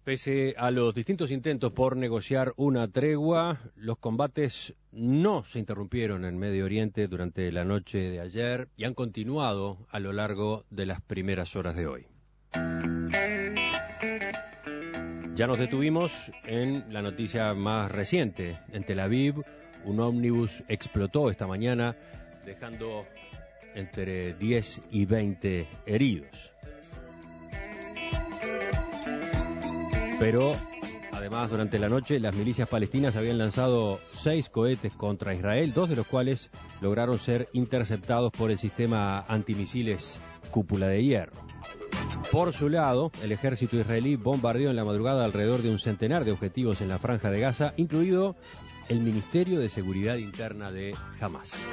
Pese a los distintos intentos por negociar una tregua, los combates no se interrumpieron en Medio Oriente durante la noche de ayer y han continuado a lo largo de las primeras horas de hoy. Ya nos detuvimos en la noticia más reciente. En Tel Aviv, un ómnibus explotó esta mañana, dejando entre 10 y 20 heridos. Pero, además, durante la noche, las milicias palestinas habían lanzado 6 cohetes contra Israel, 2 de los cuales lograron ser interceptados por el sistema antimisiles Cúpula de Hierro. Por su lado, el ejército israelí bombardeó en la madrugada alrededor de un centenar de objetivos en la Franja de Gaza, incluido el Ministerio de Seguridad Interna de Hamás.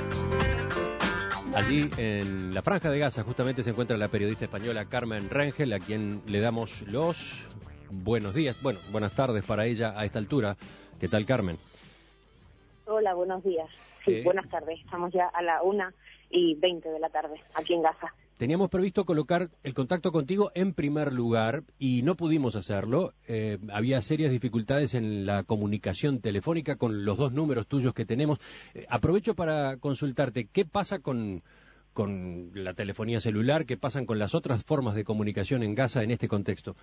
Allí, en la Franja de Gaza, justamente se encuentra la periodista española Carmen Rengel, a quien le damos los buenos días, buenas tardes para ella a esta altura. ¿Qué tal, Carmen? Hola, buenos días. Sí, buenas tardes. Estamos ya a la 1:20 de la tarde, aquí en Gaza. Teníamos previsto colocar el contacto contigo en primer lugar y no pudimos hacerlo. Había serias dificultades en la comunicación telefónica con los 2 números tuyos que tenemos. Aprovecho para consultarte, ¿qué pasa con la telefonía celular? ¿Qué pasan con las otras formas de comunicación en Gaza en este contexto?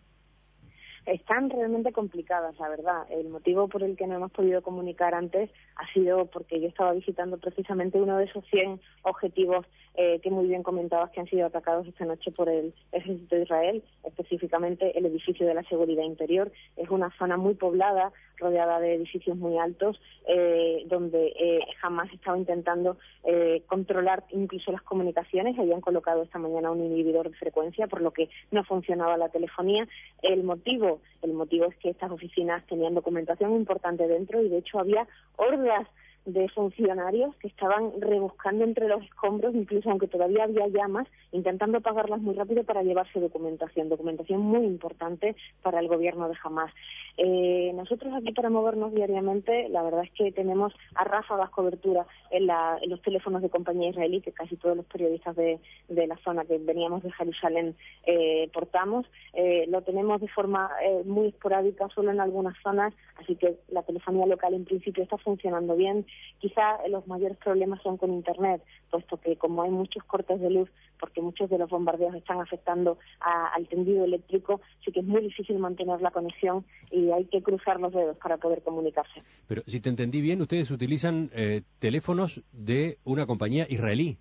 Están realmente complicadas, la verdad. El motivo por el que no hemos podido comunicar antes ha sido porque yo estaba visitando precisamente uno de esos 100 objetivos que muy bien comentabas que han sido atacados esta noche por el ejército de Israel, específicamente el edificio de la seguridad interior. Es una zona muy poblada, rodeada de edificios muy altos, donde Hamás estaba intentando controlar incluso las comunicaciones. Habían colocado esta mañana un inhibidor de frecuencia, por lo que no funcionaba la telefonía. El motivo es que estas oficinas tenían documentación importante dentro y de hecho había hordas de funcionarios que estaban rebuscando entre los escombros, incluso aunque todavía había llamas, intentando apagarlas muy rápido para llevarse documentación muy importante para el gobierno de Hamás. Nosotros aquí para movernos diariamente, la verdad es que tenemos a ráfagas cobertura en los teléfonos de compañía israelí, que casi todos los periodistas de la zona que veníamos de Jerusalén portamos. Lo tenemos de forma muy esporádica, solo en algunas zonas, así que la telefonía local en principio está funcionando bien. Quizá los mayores problemas son con Internet, puesto que como hay muchos cortes de luz, porque muchos de los bombardeos están afectando al tendido eléctrico, sí que es muy difícil mantener la conexión y hay que cruzar los dedos para poder comunicarse. Pero si te entendí bien, ustedes utilizan teléfonos de una compañía israelí.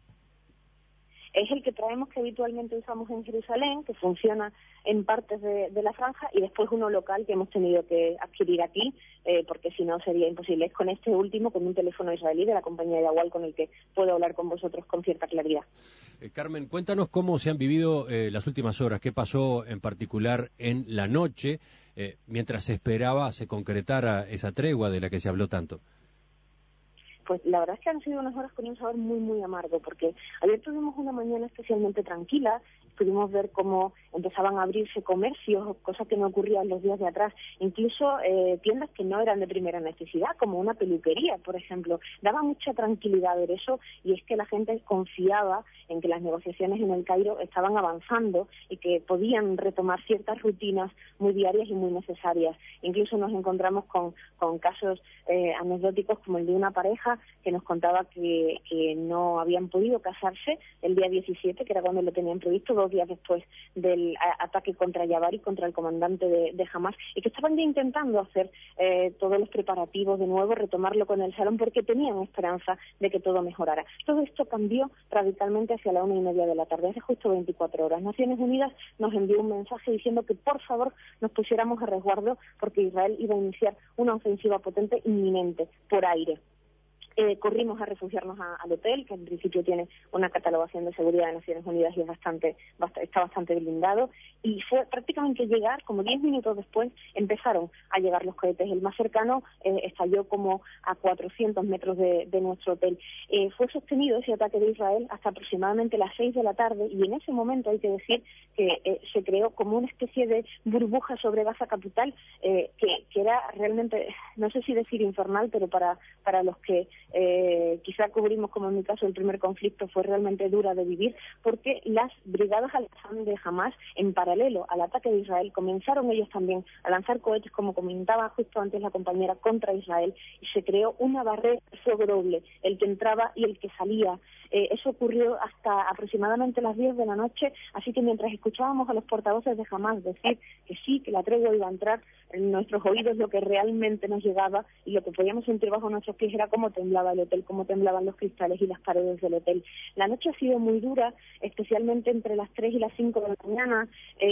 Es el que traemos, que habitualmente usamos en Jerusalén, que funciona en partes de la franja, y después uno local que hemos tenido que adquirir aquí, porque si no sería imposible. Es con este último, con un teléfono israelí de la compañía Yawal, con el que puedo hablar con vosotros con cierta claridad. Carmen, cuéntanos cómo se han vivido las últimas horas, qué pasó en particular en la noche, mientras se esperaba se concretara esa tregua de la que se habló tanto. Pues la verdad es que han sido unas horas con un sabor muy, muy amargo, porque ayer tuvimos una mañana especialmente tranquila, pudimos ver cómo empezaban a abrirse comercios, cosa que no ocurría en los días de atrás, incluso tiendas que no eran de primera necesidad, como una peluquería, por ejemplo. Daba mucha tranquilidad ver eso, y es que la gente confiaba en que las negociaciones en el Cairo estaban avanzando y que podían retomar ciertas rutinas muy diarias y muy necesarias. Incluso nos encontramos con casos anecdóticos como el de una pareja que nos contaba que no habían podido casarse el día 17, que era cuando lo tenían previsto, 2 días después del ataque contra Yabari, contra el comandante de Hamás, y que estaban ya intentando hacer todos los preparativos de nuevo, retomarlo con el salón, porque tenían esperanza de que todo mejorara. Todo esto cambió radicalmente hacia la 1:30 de la tarde, hace justo 24 horas. Naciones Unidas nos envió un mensaje diciendo que por favor nos pusiéramos a resguardo, porque Israel iba a iniciar una ofensiva potente inminente por aire. Corrimos a refugiarnos al hotel, que en principio tiene una catalogación de seguridad de Naciones Unidas y está bastante blindado, y fue prácticamente llegar, como 10 minutos después, empezaron a llegar los cohetes. El más cercano estalló como a 400 metros de nuestro hotel. Fue sostenido ese ataque de Israel hasta aproximadamente las 6 de la tarde, y en ese momento hay que decir que se creó como una especie de burbuja sobre Gaza capital, que era realmente, no sé si decir infernal, pero para los que quizá cubrimos, como en mi caso, el primer conflicto fue realmente dura de vivir, porque las brigadas Al-Qassam de Hamas, en paralelo al ataque de Israel, comenzaron ellos también a lanzar cohetes, como comentaba justo antes la compañera, contra Israel, y se creó una barrera de fuego doble, el que entraba y el que salía. Eso ocurrió hasta aproximadamente las 10 de la noche, así que mientras escuchábamos a los portavoces de Hamas decir que sí, que la tregua iba a entrar, en nuestros oídos lo que realmente nos llegaba y lo que podíamos sentir bajo nuestros pies era cómo temblaba el hotel, cómo temblaban los cristales y las paredes del hotel. La noche ha sido muy dura, especialmente entre las 3 y las 5 de la mañana,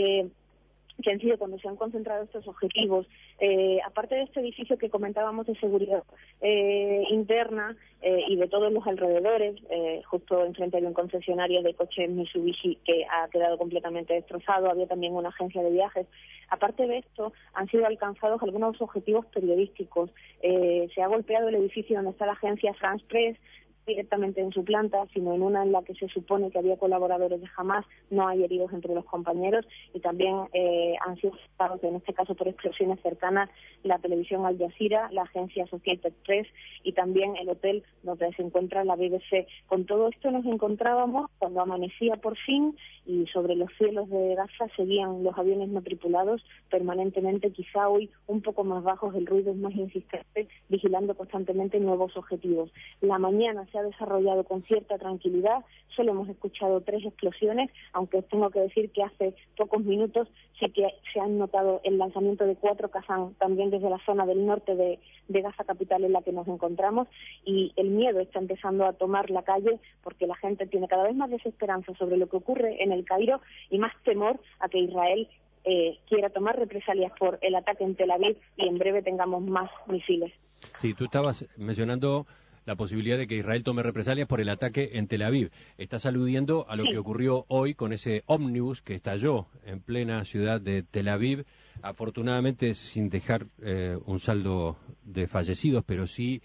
que han sido cuando se han concentrado estos objetivos. Aparte de este edificio que comentábamos de seguridad interna y de todos los alrededores, justo enfrente de un concesionario de coches Mitsubishi que ha quedado completamente destrozado, había también una agencia de viajes. Aparte de esto, han sido alcanzados algunos objetivos periodísticos. Se ha golpeado el edificio donde está la agencia France Press, directamente en su planta, sino en una en la que se supone que había colaboradores de Hamas. No hay heridos entre los compañeros y también han sido afectados, en este caso por explosiones cercanas, la televisión Al Jazeera, la agencia Associated Press y también el hotel donde se encuentra la BBC. Con todo esto nos encontrábamos cuando amanecía por fin y sobre los cielos de Gaza seguían los aviones no tripulados permanentemente, quizá hoy un poco más bajos, el ruido es más insistente, vigilando constantemente nuevos objetivos. La mañana se ha desarrollado con cierta tranquilidad, solo hemos escuchado 3 explosiones, aunque tengo que decir que hace pocos minutos sí que se han notado el lanzamiento de 4 Qassam también desde la zona del norte de Gaza capital en la que nos encontramos, y el miedo está empezando a tomar la calle porque la gente tiene cada vez más desesperanza sobre lo que ocurre en el Cairo y más temor a que Israel quiera tomar represalias por el ataque en Tel Aviv y en breve tengamos más misiles. Sí, tú estabas mencionando la posibilidad de que Israel tome represalias por el ataque en Tel Aviv. Estás aludiendo a lo que ocurrió hoy con ese ómnibus que estalló en plena ciudad de Tel Aviv, afortunadamente sin dejar un saldo de fallecidos, pero sí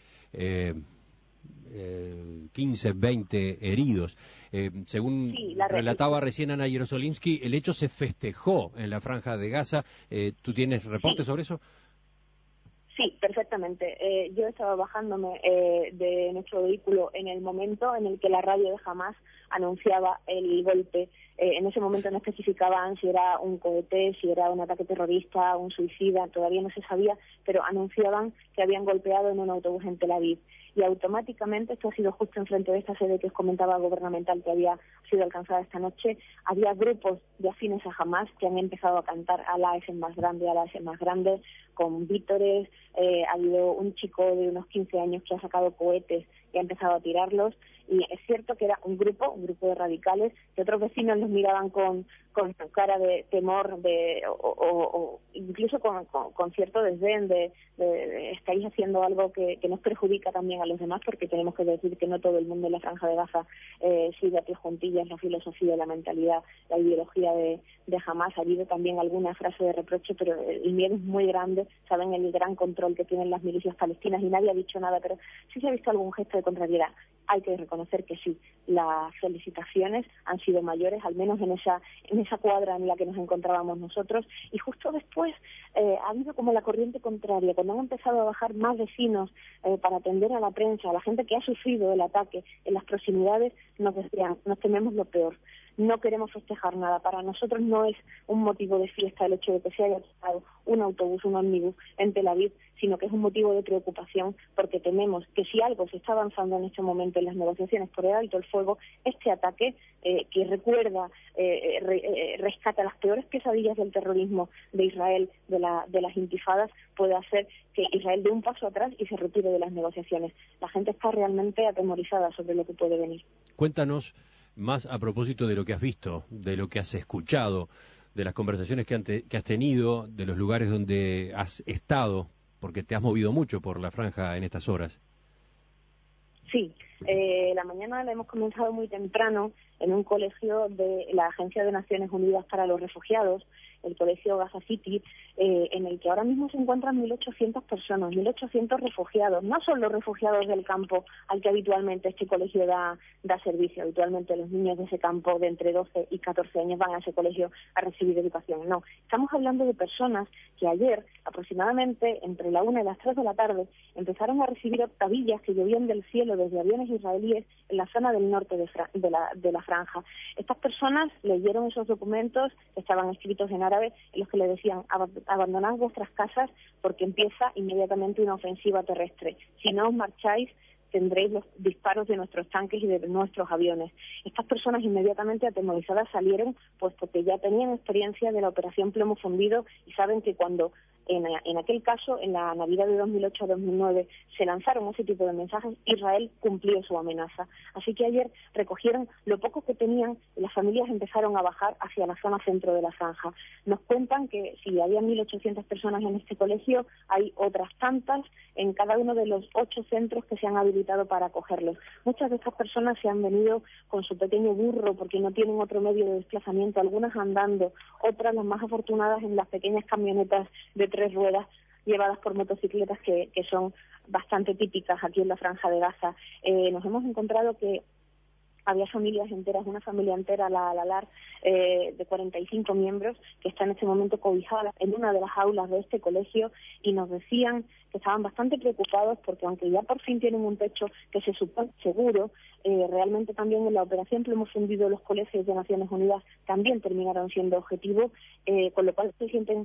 15, 20 heridos. Según relataba recién Ana Jerosolimsky, el hecho se festejó en la Franja de Gaza. ¿Tú tienes reportes sobre eso? Sí, perfectamente. Yo estaba bajándome de nuestro vehículo en el momento en el que la radio de Hamas anunciaba el golpe. En ese momento no especificaban si era un cohete, si era un ataque terrorista, un suicida, todavía no se sabía, pero anunciaban que habían golpeado en un autobús en Tel Aviv. Y automáticamente, esto ha sido justo enfrente de esta sede que os comentaba gubernamental que había sido alcanzada esta noche, había grupos de afines a Hamas que han empezado a cantar Alá es el más grande, Alá es el más grande, con vítores. Ha habido un chico de unos 15 años que ha sacado cohetes y ha empezado a tirarlos, y es cierto que era un grupo de radicales, que otros vecinos los miraban con cara de temor, o incluso con cierto desdén de estáis haciendo algo que nos perjudica también a los demás, porque tenemos que decir que no todo el mundo en la Franja de Gaza sigue a pie juntillas la filosofía, la mentalidad, la ideología de Hamas. Ha habido también alguna frase de reproche, pero el miedo es muy grande, saben el gran control que tienen las milicias palestinas y nadie ha dicho nada, pero sí se ha visto algún gesto de contrariedad. Hay que reconocer que sí, las felicitaciones han sido mayores, al menos en esa cuadra en la que nos encontrábamos nosotros, y justo después ha habido como la corriente contraria, cuando han empezado a bajar más vecinos para atender a la prensa, a la gente que ha sufrido el ataque en las proximidades, nos decían, nos tememos lo peor. No queremos festejar nada. Para nosotros no es un motivo de fiesta el hecho de que se haya quedado un autobús, un ómnibus en Tel Aviv, sino que es un motivo de preocupación porque tememos que si algo se está avanzando en este momento en las negociaciones por el alto el fuego, este ataque que recuerda, rescata las peores pesadillas del terrorismo de Israel, de las intifadas, puede hacer que Israel dé un paso atrás y se retire de las negociaciones. La gente está realmente atemorizada sobre lo que puede venir. Cuéntanos más a propósito de lo que has visto, de lo que has escuchado, de las conversaciones que has tenido, de los lugares donde has estado, porque te has movido mucho por la franja en estas horas. Sí, la mañana la hemos comenzado muy temprano en un colegio de la Agencia de Naciones Unidas para los Refugiados, el colegio Gaza City, en el que ahora mismo se encuentran 1.800 personas, 1.800 refugiados. No son los refugiados del campo al que habitualmente este colegio da servicio. Habitualmente los niños de ese campo de entre 12 y 14 años van a ese colegio a recibir educación. No, estamos hablando de personas que ayer, aproximadamente entre la 1 y las 3 de la tarde, empezaron a recibir octavillas que llovían del cielo desde aviones israelíes en la zona del norte de la franja. Estas personas leyeron esos documentos que estaban escritos en árabe, en los que le decían: abandonad vuestras casas porque empieza inmediatamente una ofensiva terrestre. Si no os marcháis, tendréis los disparos de nuestros tanques y de nuestros aviones. Estas personas inmediatamente atemorizadas salieron, pues porque ya tenían experiencia de la operación Plomo Fundido y saben que cuando en aquel caso, en la Navidad de 2008 a 2009, se lanzaron ese tipo de mensajes, Israel cumplió su amenaza. Así que ayer recogieron lo poco que tenían y las familias empezaron a bajar hacia la zona centro de la franja. Nos cuentan que si había 1.800 personas en este colegio, hay otras tantas en cada uno de los 8 centros que se han habilitado para acogerlos. Muchas de estas personas se han venido con su pequeño burro porque no tienen otro medio de desplazamiento, algunas andando, otras, las más afortunadas, en las pequeñas camionetas de 3 ruedas llevadas por motocicletas que son bastante típicas aquí en la Franja de Gaza. Nos hemos encontrado que había familias enteras, una familia entera, la Al-Alar, de 45 miembros, que está en este momento cobijada en una de las aulas de este colegio, y nos decían que estaban bastante preocupados porque aunque ya por fin tienen un techo que se supone seguro, realmente también en la operación Plomo Fundido los colegios de Naciones Unidas también terminaron siendo objetivo, con lo cual se sienten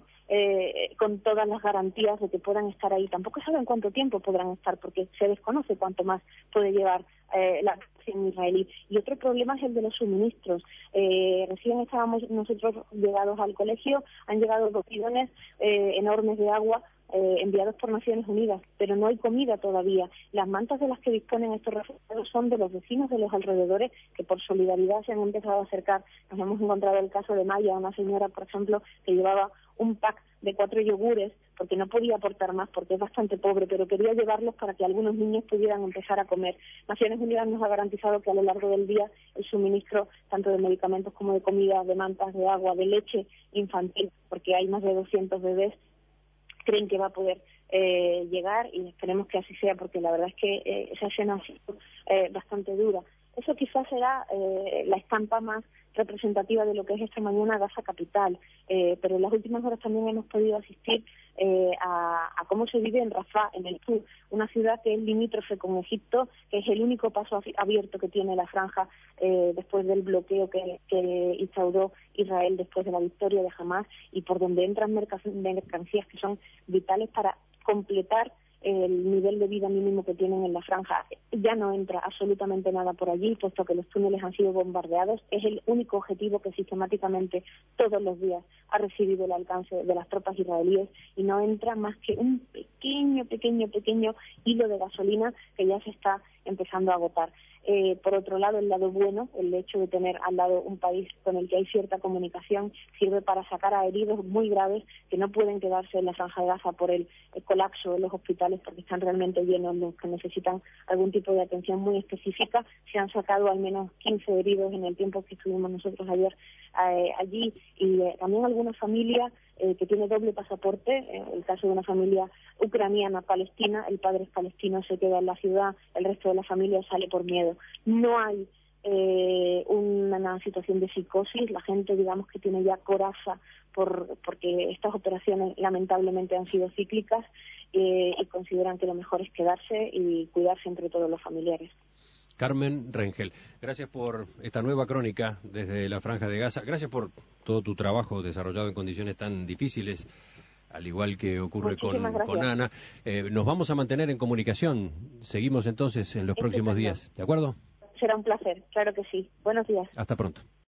con todas las garantías de que puedan estar ahí. Tampoco saben cuánto tiempo podrán estar porque se desconoce cuánto más puede llevar la acción israelí. Y otro problema es el de los suministros. Recién estábamos nosotros llegados al colegio, han llegado 2 bidones enormes de agua enviados por Naciones Unidas, pero no hay comida todavía. Las mantas de las que disponen estos refugiados son de los vecinos de los alrededores que por solidaridad se han empezado a acercar. Nos hemos encontrado el caso de Maya, una señora, por ejemplo, que llevaba un pack de 4 yogures porque no podía aportar más porque es bastante pobre, pero quería llevarlos para que algunos niños pudieran empezar a comer. Naciones Unidas nos ha garantizado que a lo largo del día el suministro tanto de medicamentos como de comida, de mantas, de agua, de leche infantil, porque hay más de 200 bebés, creen que va a poder llegar, y esperemos que así sea, porque la verdad es que esa escena ha sido bastante dura. Eso quizás será la estampa más representativa de lo que es esta mañana Gaza capital, pero en las últimas horas también hemos podido asistir a cómo se vive en Rafah, en el sur, una ciudad que es limítrofe con Egipto, que es el único paso abierto que tiene la franja después del bloqueo que instauró Israel después de la victoria de Hamás, y por donde entran mercancías que son vitales para completar el nivel de vida mínimo que tienen en la franja. Ya no entra absolutamente nada por allí, puesto que los túneles han sido bombardeados. Es el único objetivo que sistemáticamente todos los días ha recibido el alcance de las tropas israelíes, y no entra más que un pequeño hilo de gasolina que ya se está empezando a agotar. Por otro lado, el lado bueno, el hecho de tener al lado un país con el que hay cierta comunicación, sirve para sacar a heridos muy graves que no pueden quedarse en la Franja de Gaza por el colapso de los hospitales, porque están realmente llenos, los que necesitan algún tipo de atención muy específica. Se han sacado al menos 15 heridos en el tiempo que estuvimos nosotros ayer allí, y también alguna familia que tiene doble pasaporte, el caso de una familia ucraniana palestina, el padre es palestino, se queda en la ciudad, el resto de la familia sale por miedo. No hay una situación de psicosis, la gente, digamos, que tiene ya coraza porque estas operaciones lamentablemente han sido cíclicas, y consideran que lo mejor es quedarse y cuidarse entre todos los familiares. Carmen Rengel, gracias por esta nueva crónica desde la Franja de Gaza, gracias por todo tu trabajo desarrollado en condiciones tan difíciles, al igual que ocurre con Ana. Nos vamos a mantener en comunicación, seguimos entonces en los próximos días, ¿de acuerdo? Será un placer, claro que sí. Buenos días. Hasta pronto.